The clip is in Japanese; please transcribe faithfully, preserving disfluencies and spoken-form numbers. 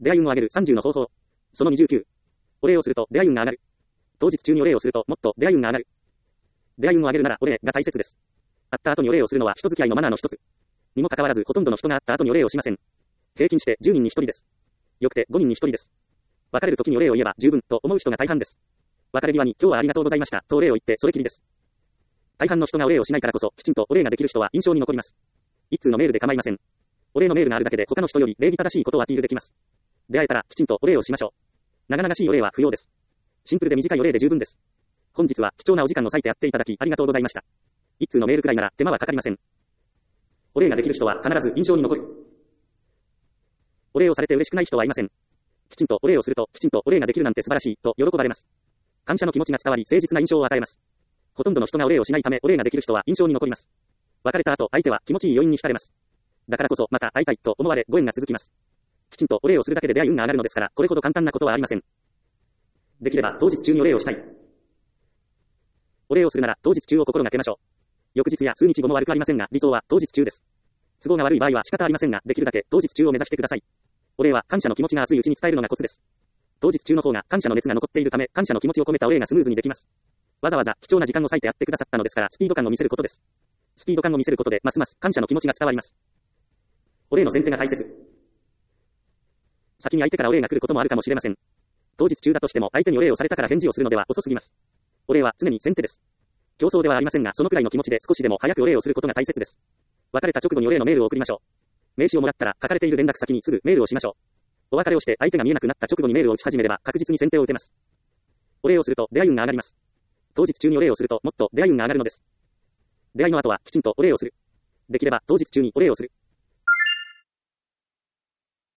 出会い運を上げるさんじゅうの方法。そのにじゅうきゅう。お礼をすると出会い運が上がる。当日中にお礼をするともっと出会い運が上がる。出会い運を上げるならお礼が大切です。会った後にお礼をするのは人付き合いのマナーの一つ。にもかかわらずほとんどの人が会った後にお礼をしません。平均してじゅうにんにひとりです。よくてごにんにひとりです。別れる時にお礼を言えば十分と思う人が大半です。別れ際に今日はありがとうございましたとお礼を言ってそれきりです。大半の人がお礼をしないからこそきちんとお礼ができる人は印象に残ります。一通のメールで構いません。お礼のメールがあるだけで他の人より礼儀正しいことをアピールできます。出会えたらきちんとお礼をしましょう。長々しいお礼は不要です。シンプルで短いお礼で十分です。本日は貴重なお時間を割いてやっていただきありがとうございました。一通のメールくらいなら手間はかかりません。お礼ができる人は必ず印象に残る。お礼をされて嬉しくない人はいません。きちんとお礼をするときちんとお礼ができるなんて素晴らしいと喜ばれます。感謝の気持ちが伝わり誠実な印象を与えます。ほとんどの人がお礼をしないためお礼ができる人は印象に残ります。別れた後相手は気持ちいい余韻に浸れます。だからこそまた会いたいと思われご縁が続きます。きちんとお礼をするだけで出会い運が上がるのですからこれほど簡単なことはありません。できれば当日中にお礼をしたい。お礼をするなら当日中を心がけましょう。翌日や数日後も悪くありませんが理想は当日中です。都合が悪い場合は仕方ありませんができるだけ当日中を目指してください。お礼は感謝の気持ちが熱いうちに伝えるのがコツです。当日中の方が感謝の熱が残っているため感謝の気持ちを込めたお礼がスムーズにできます。わざわざ貴重な時間を割いてやってくださったのですからスピード感を見せることです。スピード感を見せることでますます感謝の気持ちが伝わります。お礼の先手が大切。先に相手からお礼が来ることもあるかもしれません。当日中だとしても相手にお礼をされたから返事をするのでは遅すぎます。お礼は常に先手です。競争ではありませんがそのくらいの気持ちで少しでも早くお礼をすることが大切です。別れた直後にお礼のメールを送りましょう。名刺をもらったら書かれている連絡先にすぐメールをしましょう。お別れをして相手が見えなくなった直後にメールを打ち始めれば確実に先手を打てます。お礼をすると出会い運が上がります。当日中にお礼をするともっと出会い運が上がるのです。出会いの後はきちんとお礼をする。できれば当日中にお礼をする。